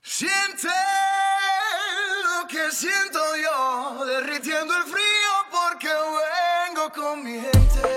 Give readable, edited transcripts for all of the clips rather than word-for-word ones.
Siente lo que siento yo, derritiendo el frío porque vengo con mi gente.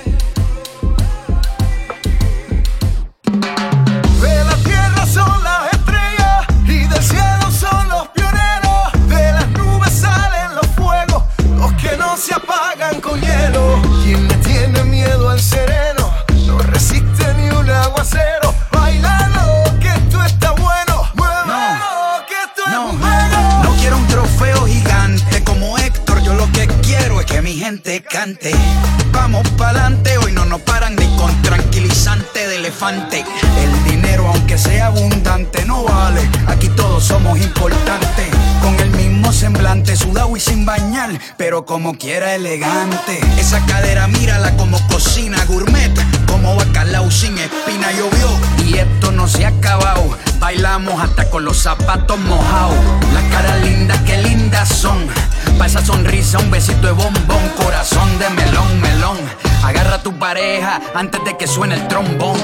De la tierra son las estrellas y del cielo son los pioneros. De las nubes salen los fuegos, los que no se apagan con hielo. Quien le tiene miedo al sereno no resiste ni un aguacero. Bailalo, que esto está bueno. Muévelo, que esto es un juego. No quiero un trofeo gigante como Héctor. Yo lo que quiero es que mi gente cante. Vamos pa'lante, hoy no nos paran ni con tranquilizante de elefante. El dinero, aunque sea abundante, no vale. Aquí todos somos importantes. Con el mismo semblante, sudado y sin bañar, pero como quiera elegante. Esa cadera, mírala como cocina gourmet, como bacalao sin espina. Llovió y esto no se ha acabado. Bailamos hasta con los zapatos mojados. Las caras lindas, qué lindas son. Pa' esa sonrisa un besito de bombón. Corazón de melón, melón. Agarra a tu pareja antes de que suene el trombón.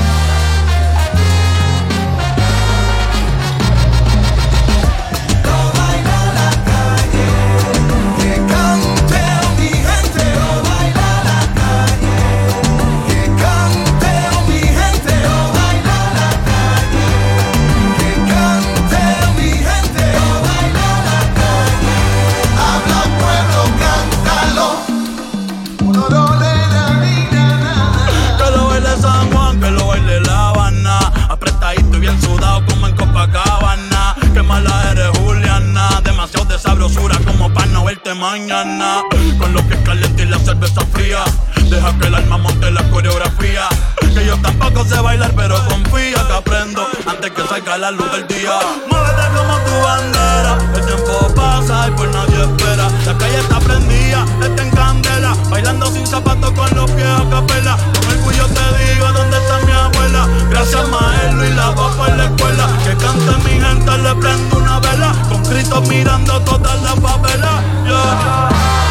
Mañana, con lo que es caliente y la cerveza fría, deja que el alma monte la coreografía. Que yo tampoco sé bailar, pero confía que aprendo antes que salga la luz del día. Muévete como tu bandera, el tiempo pasa y pues nadie espera. La calle está prendida, está en candela, bailando sin zapatos con los pies a capela. Con orgullo te digo dónde está mi abuela. Gracias Maelo y la papá en la escuela. Que cante mi gente, le prendo una vela. Con Cristo mirando todas las papelas. Yeah.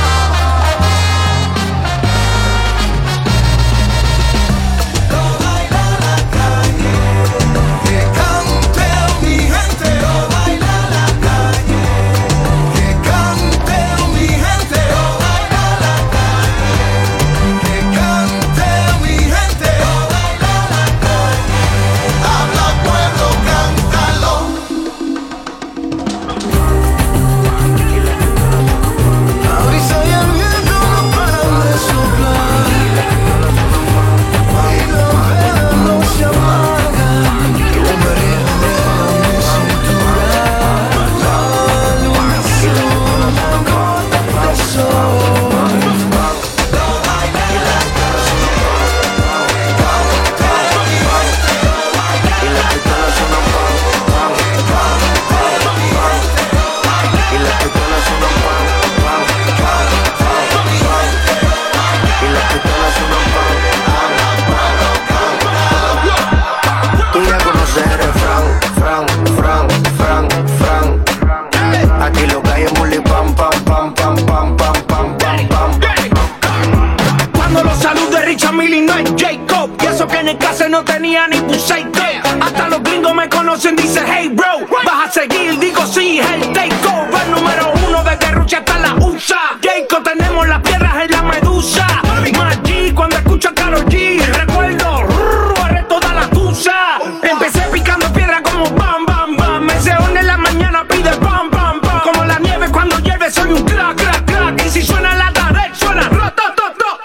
No tenía ni buceito. Hasta los gringos me conocen, dice hey bro. ¿Vas a seguir? Digo sí, el takeover. Número uno de Guerrucha hasta la USA. Jayco, tenemos las piedras en la medusa. Maggi, cuando escucho a Karol G, recuerdo, arre toda la tusa. Empecé picando piedra como bam, bam, bam. Me seón en la mañana pide bam, bam, bam. Como la nieve cuando llueve soy un crack, crack, crack. Y si suena la tarde, suena rotototo.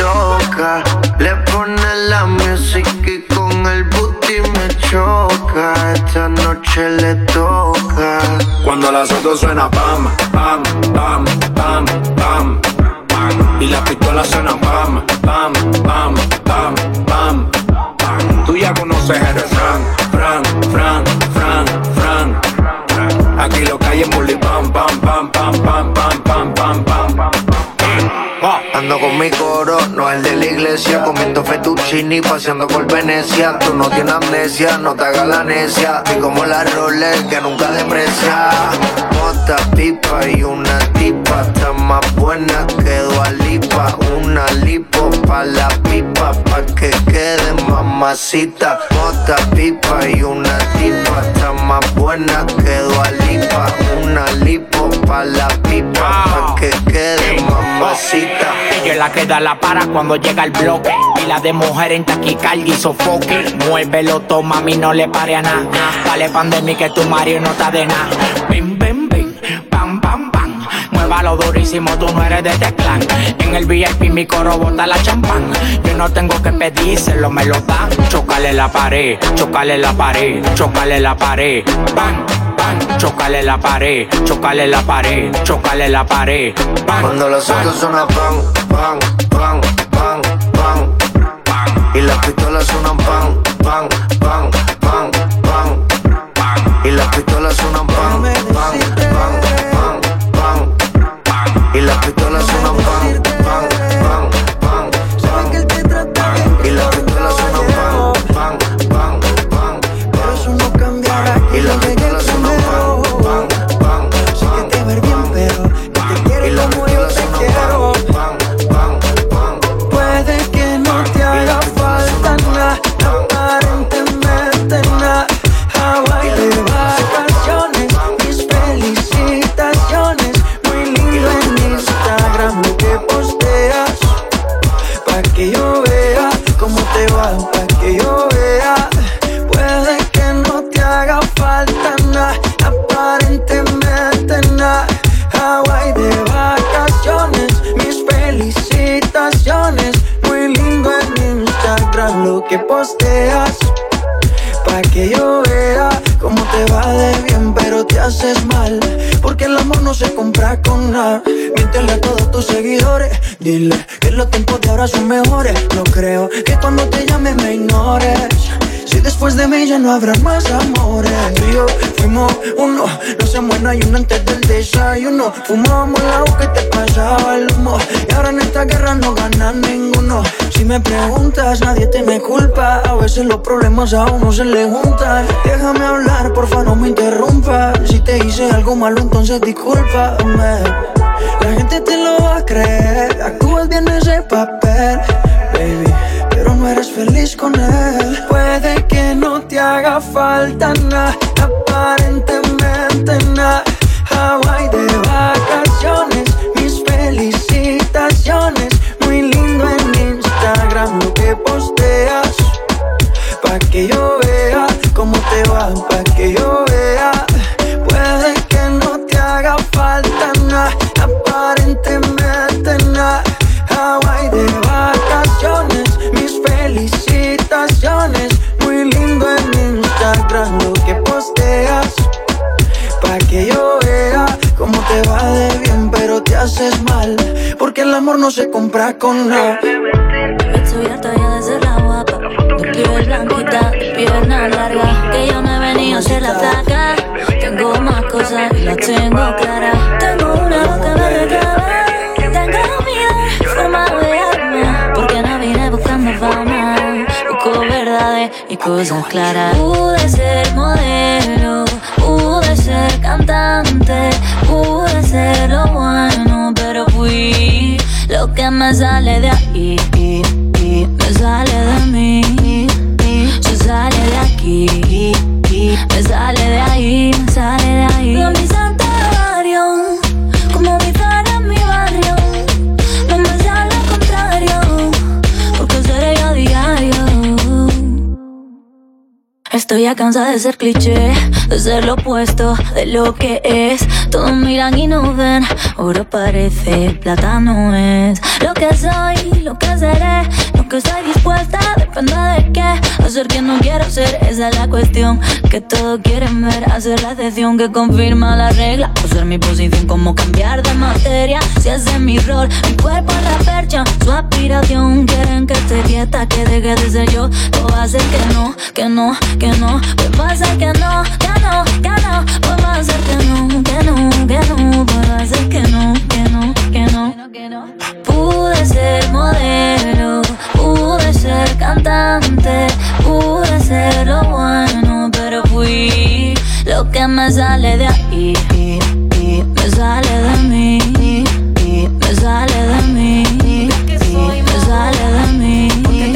Toca, le pone la música y con el booty me choca. Esta noche le toca. Cuando la soto suena pam, pam, pam, pam, pam, pam. Y la pistola suena pam, pam, pam, pam, pam, pam. Tú ya conoces el refrán, Fran, Fran, Fran, Fran, Fran. Aquí lo que hay es bully pam, pam, pam, pam, pam, pam, pam, pam, pam, pam. Ando con mi coro, no el de la iglesia. Comiendo fettuccini, paseando por Venecia. Tú no tienes amnesia, no te hagas la necia. Y como la Rolex que nunca deprecia. Mota, pipa y una tipa. Está más buena que Dua Lipa. Una lipo pa' la pipa, pa' que quede mamacita. Mota, pipa y una tipa. Está más buena buena que Dua Lipa. Una lipo pa' la pipa, pa' que quede mamacita. Ella es la que da la para cuando llega el bloque. Y la de mujer en taquicardia y sofoque. Muévelo, toma, mami, no le pare a nada. Dale pandemia que tu marido no está de nada. Bim, bim, bim, pam, pam, pam. Muévalo durísimo, tú no eres de este clan. En el VIP mi coro bota la champán. Yo no tengo que pedírselo, me lo dan. Chócale la pared, chócale la pared, chócale la pared. Bang, bang, chócale la pared, chócale la pared, chócale la pared. Bang, cuando los autos suenan pan, pan, pan, pan, pan, pan. Y las pistolas suenan pan, pan, pan, pan, pan, pan. Y las pistolas suenan pan, pan, pan, pan, pan, pan. Y las pistolas suenan pan, pan, pan, pan, pan. Y las pistolas suenan pan, pan, pan, pan. Pero eso no cambiará. Y las pistolas suenan pan, pan, pan. Sé que te ver bien, pero que te quiero como yo te quiero. Puede que no te haga falta nada, aparentemente nada. Hawaii de vacaciones, mis felicitaciones. Muy lindo en Instagram lo que posteas, pa' que yo vea cómo te va, pa' que yo vea. Puede que no te haga falta nada, aparentemente nada. Hawaii de vacaciones, mis felicitaciones. Muy lindo en Instagram lo que posteas, pa' que yo vea cómo te va de bien, pero te haces mal, porque el amor no se compra con nada. Miéntele a todos tus seguidores, dile que los tiempos de ahora son mejores. No creo que cuando te llame me ignores, si después de mí ya no habrá más amores. Tú y yo fuimos uno, no se muera y uno antes del desayuno. Fumábamos el agua que te pasaba el humo, y ahora en esta guerra no gana ninguno. Si me preguntas, nadie te me culpa, a veces los problemas a uno se le juntan. Déjame hablar, porfa, no me interrumpas. Si te hice algo malo, entonces discúlpame. La gente te lo va a creer, actúas bien ese papel, baby, pero no eres feliz con él. Puede que no te haga falta nada, aparentemente nada. Hawaii de vacaciones, mis felicitaciones. Muy lindo en Instagram lo que posteas, pa' que yo vea cómo te va, pa' que yo vea. Puede que no te haga falta nada, aparentemente nada. Hawaii de vacaciones, mis felicitaciones. Muy lindo en Instagram lo que posteas, pa' que yo vea cómo te va de bien, pero te haces mal, porque el amor no se compra con nada. Estoy harta ya de ser la guapa, de piel blanquita, de pierna larga, que yo no he venido a ser la flaca. Tengo más cosas y las tengo claras. Tengo una boca de clava, tengo vida, forma de arma, porque no vine buscando fama, busco verdades y cosas claras. Pude ser modelo, pude ser cantante, pude ser lo bueno, pero fui lo que me sale de ahí, me sale de mí, se sale de aquí, me sale de ahí, me sale de ahí. Veo mi santuario, como mi fan en mi barrio, no me sale al contrario, porque seré yo a diario. Estoy ya cansada de ser cliché, de ser lo opuesto de lo que es. Todos miran y no ven, oro parece, plata no es. Lo que soy, lo que seré, lo que estoy dispuesta, depende de qué. Hacer que no quiero ser, esa es la cuestión, que todos quieren ver. Hacer la excepción que confirma la regla, hacer mi posición como cambiar de materia. Si ese es mi rol, mi cuerpo es la percha, su aspiración. Quieren que esté quieta, que deje de ser yo. Todo va a ser que no, que no, que no. Pues va a ser que no, que no, que no. Pues va a ser que no, que no, que no. Pues va a ser que no, que no, que no. Pude ser modelo, pude ser cantante, pude ser lo bueno, pero fui lo que me sale de ahí, me sale de mí, me sale de mí, me sale de mí,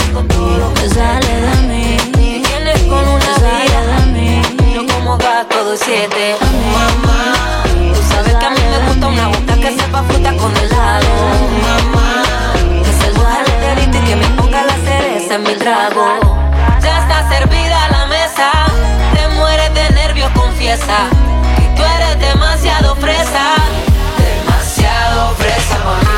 me sale de mí. Vienes con una vida, yo como gato de 24/7. Mamá, tú sabes que a mí me gusta una boca que sepa fruta con helado. Mamá, que se moje el dedito y que me ponga la cereza en mi trago. Ya está servida la mesa, te mueres de nervios, confiesa que tú eres demasiado fresa. Demasiado fresa pa' mí.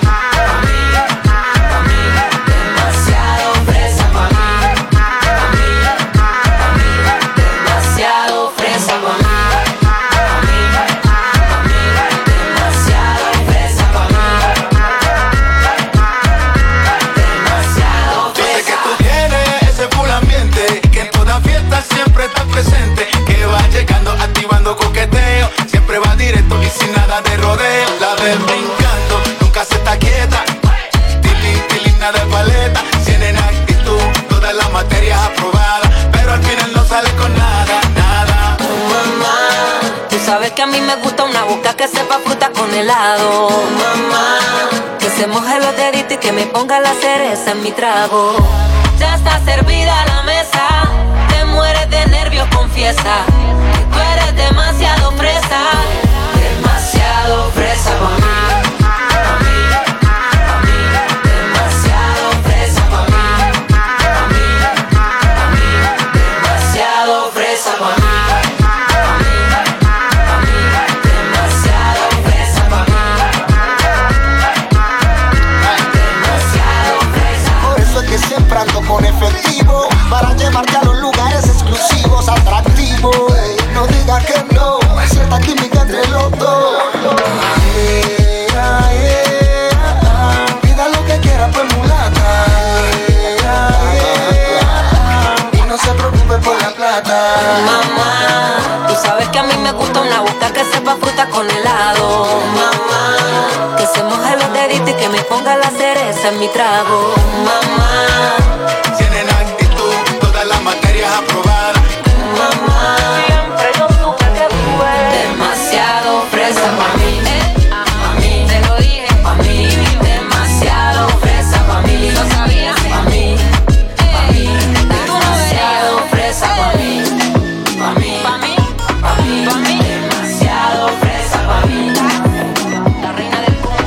Que va llegando, activando coqueteo. Siempre va directo y sin nada de rodeo. La ves brincando, nunca se está quieta. Tilina de paleta. Tienen actitud, todas las materias aprobadas. Pero al final no sale con nada, nada. Mamá, tú sabes que a mí me gusta una boca que sepa fruta con helado. Mamá, que se moje los deditos y que me ponga la cereza en mi trago. Ya está servida la mesa, te mueres de nervios, confiesa que tú eres demasiado fresa. Demasiado fresa pa' mí. Demasiado fresa pa' mí. Demasiado fresa pa' mí. Demasiado fresa pa' mí. Demasiado fresa. Por eso es que siempre ando con efectivo para llevarte a los lugares exclusivos, atractivos. No digas que no, hay cierta química entre los dos. Pida lo que quiera, pues mulata. Y no se preocupe por la plata. Mamá, tú sabes que a mí me gusta una boca que sepa fruta con helado. Mamá, que se moje los deditos y que me ponga la cereza en mi trago. Mamá, tienen actitud, todas las materias aprobadas. Mamá, siempre yo supe que tú eres demasiado fresa pa' mí. Pa' mí, te lo dije, pa' mí. Demasiado fresa pa' mí. Lo sabías, pa' mí. Pa' mí, demasiado fresa pa' mí. Pa' mí, pa' mí, pa' mí, pa' mí. Demasiado fresa pa' mí. La reina del pop.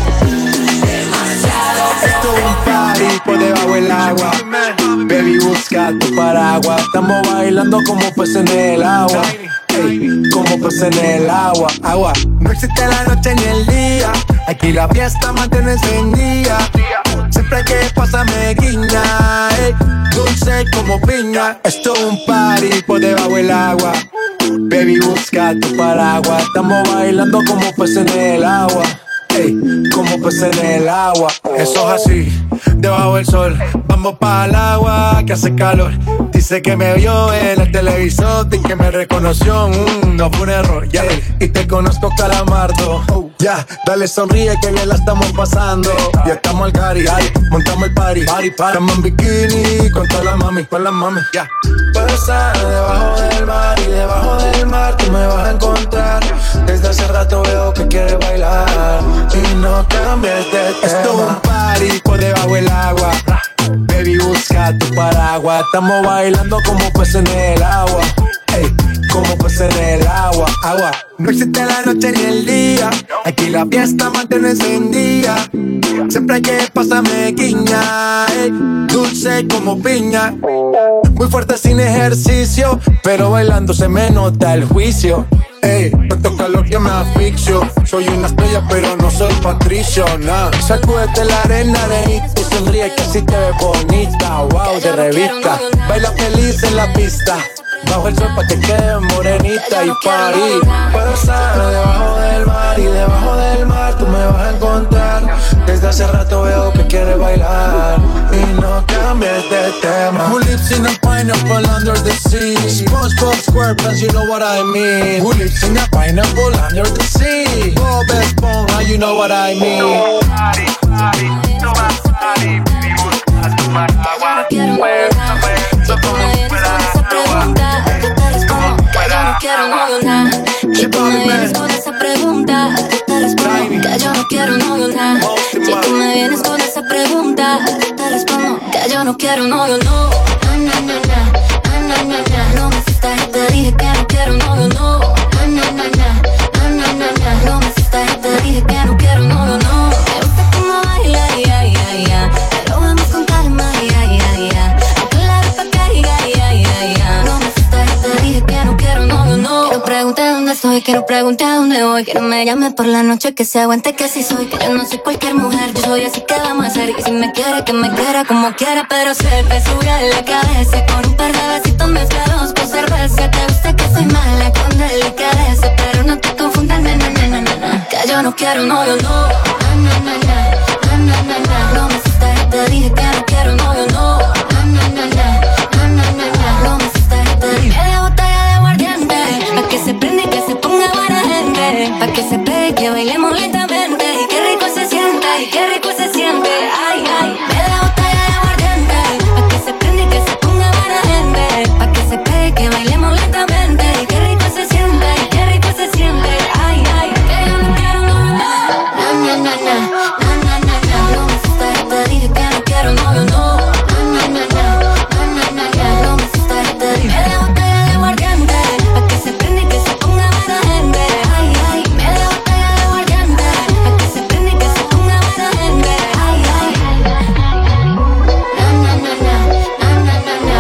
Demasiado fresa. Esto es un party por debajo del agua. Baby, busca tu paraguas. Estamos bailando como peces en el agua. Ey, como peces en el agua. Agua. No existe la noche ni el día. Aquí la fiesta mantiene encendida. Siempre que pasa me guiña. Ey, dulce como piña. Esto es un party por debajo del agua. Baby, busca tu paraguas. Estamos bailando como peces en el agua. Ey, como peces en el agua. Eso es así, debajo del sol. Vamos para el agua que hace calor. Dice que me vio en el televisor y que me reconoció. No fue un error, ya. Y te conozco, Calamardo. Ya, dale sonríe que bien la estamos pasando. Ya estamos al cari, montamos el party. Estamos en bikini con todas las mami, ya. Puedo estar debajo del mar y debajo del mar tú me vas a encontrar. Desde hace rato veo que quieres bailar y no cambies de tema. Esto es un party por debajo del agua. Baby, busca tu paraguas. Estamos bailando como peces en el agua. Ey, como peces en el agua. Agua. No existe la noche ni el día. Aquí la fiesta mantiene encendida. Siempre que pasa me guiña. Ey, dulce como piña. Muy fuerte sin ejercicio, pero bailando se me nota el juicio. Ey, no toca lo que me asfixio. Soy una estrella pero no soy Patricio, nah. Sacúdete la arena, arenita y sonríe que así te ves bonita. Wow, de revista. Baila feliz en la pista. Bajo el sol pa' que quedes morenita y party. Puedo estar debajo del mar y debajo del mar tú me vas a encontrar. Desde hace rato veo que quieres bailar y no cambies de tema. Who lives in a pineapple under the sea? SpongeBob SquarePants, you know what I mean. Who lives in a pineapple under the sea? Bob Esponja, you know what I mean. No más party, vivimos a tomar agua. Si tú me vienes con esa pregunta, yo te respondo que yo no quiero novio nada. Si tú me vienes con esa pregunta, yo te respondo que yo no quiero novio nada. Si tú me vienes con esa pregunta, yo te respondo que yo no quiero novio, no. No me asustas y te dije que no quiero novio, no. estoy, que no pregunte a dónde voy, que no me llame por la noche, que se aguante que así soy, que yo no soy cualquier mujer, yo soy así que vamos a hacer. Y si me quiere, que me quiera como quiera, pero se te sube a la cabeza con un par de besitos mezclados con cerveza. Te gusta que soy mala con delicadeza, pero no te confundas, na, na, na, na, na, na. Que yo no quiero novio, no, na, na, na, na, na, na, na. No me asustes, te dije que no quiero novio, no, na, na, na, na, na, na, na. No me asustes, te dije media botella de aguardiente, pa' que se prenda y que se ponga buena gente, pa' que se pegue, que bailemos lentamente. Y qué rico se siente, y qué rico se siente, ay, ay. Media botella de aguardiente, pa' que se prenda y que se ponga buena gente, pa' que se pegue, que bailemos lentamente. Y qué rico se siente, y qué rico se siente, ay, ay. Que yo no quiero novio, no, na, na, na, na, na, na, na. No me asustes, te dije que no quiero novio, no, na, na, na, na, na, na, na. No me asustes, te dije media botella de aguardiente, pa' que se prenda y que se ponga buena gente, ay, ay. Media botella de aguardiente, pa' que se prenda y que se ponga buena gente, ay, ay. Na, na, na, na, na, na, na,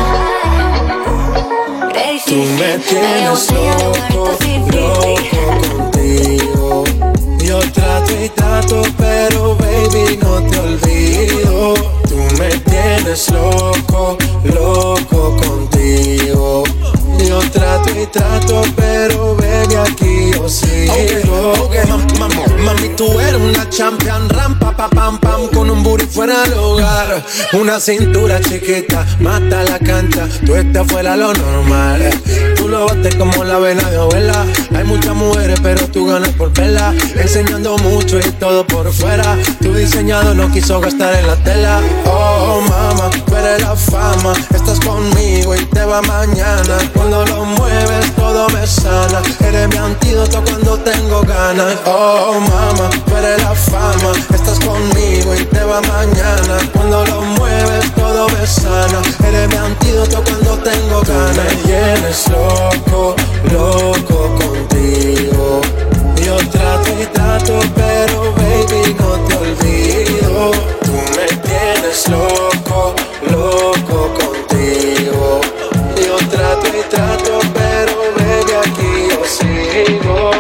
na. Tú me tienes loco, loco contigo. Yo trato y trato, pero baby no te olvido. Tú me tienes loco, loco contigo. Yo trato y trato, pero baby aquí yo sigo. Okay. Mami, tú eres una champion, rampa, pa, pam, pam, con un booty fuera del hogar. Una cintura chiquita, mata la cancha, tú estás fuera lo normal. Tú lo bates como la vena de abuela. Hay muchas mujeres, pero tú ganas por verla. Enseñando mucho y todo por fuera. Tu diseñado no quiso gastar en la tela. Oh, mama, tú eres la fama. Estás conmigo y te va mañana. Cuando lo mueves todo me sana. Eres mi antídoto cuando tengo ganas. Oh, mama, tú eres la fama. Estás conmigo y te va mañana. Cuando lo mueves todo me sana. Eres mi antídoto cuando tengo ganas. Tú me tienes loco, loco contigo. Yo trato y trato, pero baby no te olvido. Tú me tienes loco, loco contigo. Yo trato y trato, pero baby aquí yo sigo.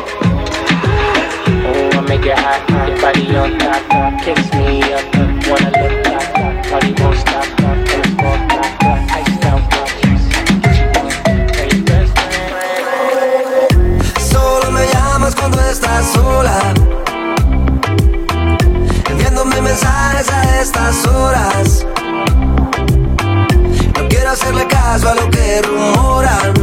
Oh, I make it hot, your body on top, kiss me up, wanna look top, party won't stop, and walk top, iced out, Solo me llamas cuando estás sola, enviándome mensajes a estas horas. No quiero hacerle caso a lo que rumoran.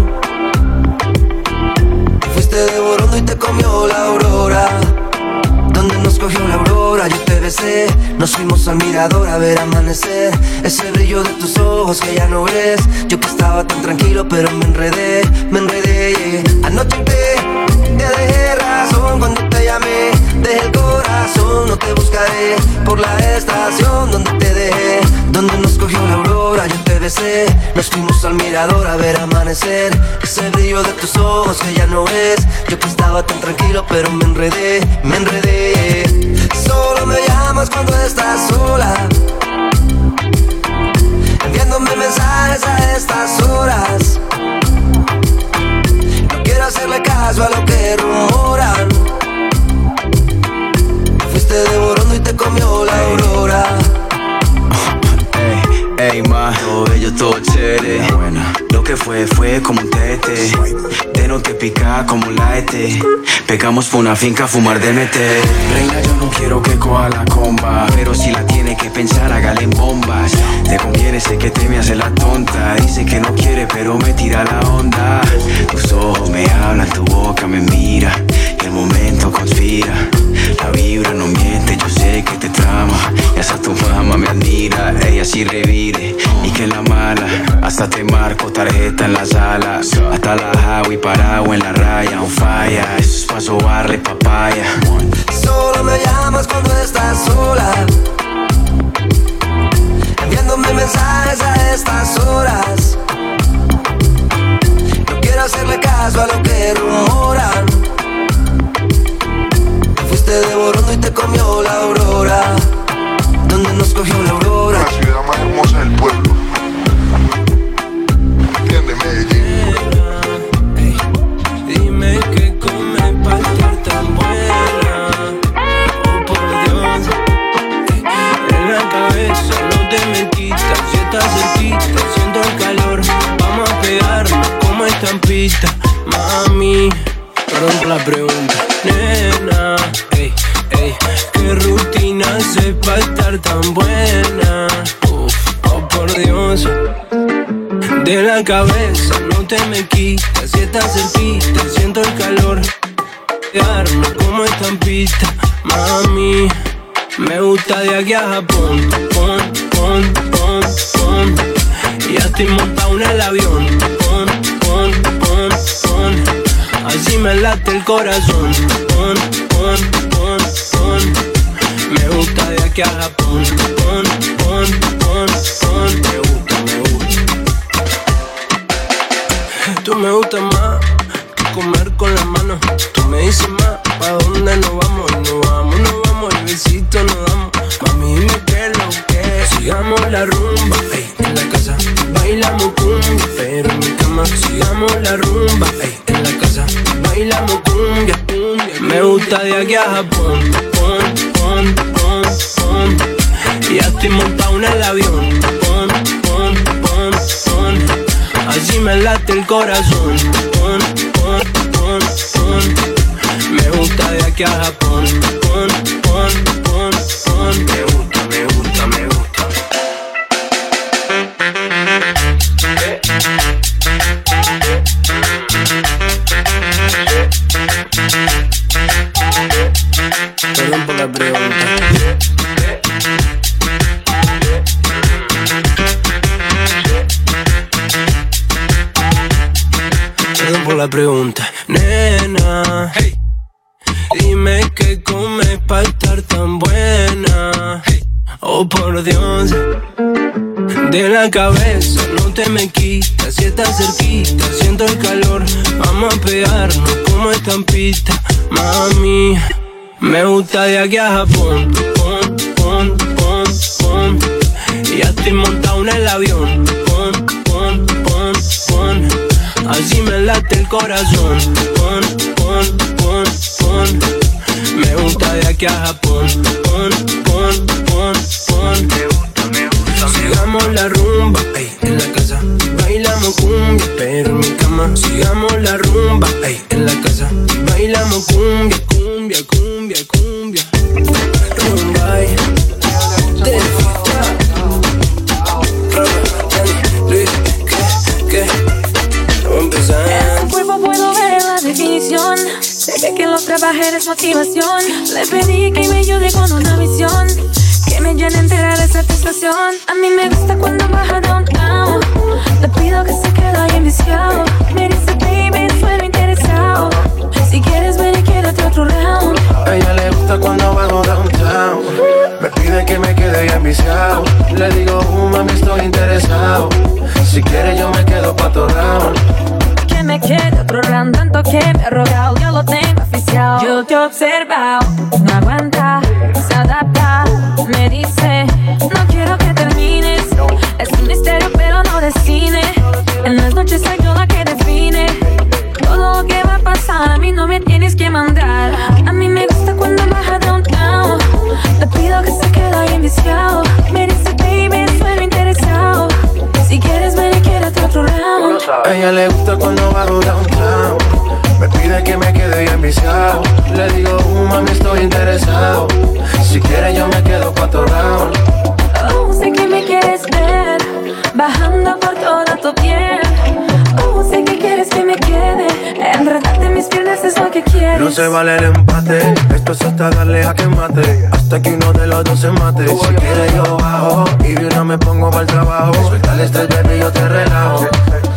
Fuiste devorando y te comió la aurora. Donde nos cogió la aurora, yo te besé. Nos fuimos al mirador a ver amanecer. Ese brillo de tus ojos que ya no ves. Yo que estaba tan tranquilo pero me enredé, yeah. Anoche te dejé razón cuando te llamé. Dejé el corazón, no te buscaré por la estación donde te dejé. Donde nos cogió la aurora, yo te besé. Nos fuimos al mirador a ver amanecer. Ese brillo de tus ojos que ya no ves. Yo que estaba tan tranquilo pero me enredé, Solo me llamas cuando estás sola, enviándome mensajes a estas horas. No quiero hacerle caso a lo que rumoran. Fuiste devorando y te comió la aurora. Ey, ma, todo bello, todo chévere. Lo que fue como un tete. Te no te pica como un laete. Pegamos por una finca a fumar de meter. Reina, yo no quiero que coja la comba, pero si la tiene que pensar, hágale en bombas. Te conviene, sé que te me hace la tonta. Dice que no quiere, pero me tira la onda. Tus ojos me hablan, tu boca me mira. Y el momento conspira. La vibra no miente, yo sé que te trama. Y hasta tu mamá me admira. Ella sí revire, y que la mala. Hasta te marco tarjeta en la sala. Hasta la Javi parado en la raya. On fire, eso es pa' sobarle papaya. Solo me llamas cuando estás sola, enviándome mensajes a estas horas. No quiero hacerle caso a lo que rumoran. Fuiste devorando y te comió la aurora. Donde nos cogió la aurora. La ciudad más hermosa del pueblo. ¿Entiendes, Medellín? Dime qué comer. Mami, perdón por la pregunta, nena. Ey, ey, qué rutina hace para estar tan buena. Uf, oh por Dios. De la cabeza no te me quitas. Si estás cerquita siento el calor de arma como estampita. Mami, me gusta de aquí a Japón. Pon, pon, pon, pon. Ya estoy montado en el avión. Pon, pon, pon, pon. Así me late el corazón. Pon, pon, pon, pon. Me gusta de aquí a Japón. Pon, pon, pon, pon. Me gusta, me gusta. Tú me gustas más que comer con las manos. Tú me dices más, ¿pa' dónde nos vamos? Y nos vamos, y besitos nos damos. Mami, dime qué es lo que es. Sigamos la rumba, ey, en la casa. Bailamos cumbia, pero en mi cama. Sigamos la rumba, ey, en la casa. Bailamos cumbia, cumbia. Me gusta de aquí a Japón. Pon, pon, pon, pon. Ya estoy montado en el avión. Pon, pon, pon, pon. Así me late el corazón. Pon, pon, pon, pon. Me gusta de aquí a Japón. Pon, pon, pon, pon. Me gusta, me gusta, me gusta. Perdón por la pregunta. Perdón por la pregunta. Nena, hey, dime qué comes pa' estar tan buena. Hey, oh por Dios. De la cabeza no te me quitas. Si estás cerquita siento el calor. Vamos a pegarnos como estampita. Mami, me gusta de aquí a Japón. Pon, pon, pon, pon. Ya estoy montado en el avión. Pon, pon, pon, pon. Así me late el corazón. Pon, pon, pon, pon. Me gusta de aquí a Japón. Pon, pon, pon, pon. Me gusta, me gusta. Sigamos la rumba, ey, en la casa. Bailamos cumbia, pero en mi cama. Sigamos la rumba, ey, en la casa. Bailamos cumbia, cumbia, cumbia, cumbia. Rumba, ey. En tu cuerpo puedo ver la definición. Sé que lo trabajé es motivación. Le pedí que me ayude con una visión que me llene entera de satisfacción. A mí me gusta cuando baja downtown. Le pido que se quede ahí enviciado. Me dice baby, suelo interesado. Si quieres ven y quédate otro round. A ella le gusta cuando bajo downtown. Me pide que me quede ahí enviciado. Le digo, mami, estoy interesado. Si quieres yo me quedo pa' tu round. Que me quede otro round, tanto que me ha rogado. Yo lo tengo oficial. Yo te he observado, no aguanta, se adapta. Me dice, no quiero que termines. Es un misterio pero no de cine. En las noches soy yo la que define todo lo que va a pasar. A mí no me tienes que mandar. A mí me gusta cuando baja downtown. Le pido que se quede ahí enviciado. Me dice baby, suelo interesado. Si quieres ven y quédate otro round. A ella le gusta cuando bajo downtown. Me pide que me quede bien viciado. Le digo, mami, estoy interesado. Si quieres yo me quedo pa' tu round. Oh, sé que me quieres ver bajando por toda tu piel. Oh, sé que quieres que me quede. Enredarte mis piernas es lo que quieres. No se vale el empate. Esto es hasta darle a que mate. Hasta que uno de los dos se mate. Si quieres yo bajo y de una me pongo para el trabajo. Suelta el estrés, baby, yo te relajo.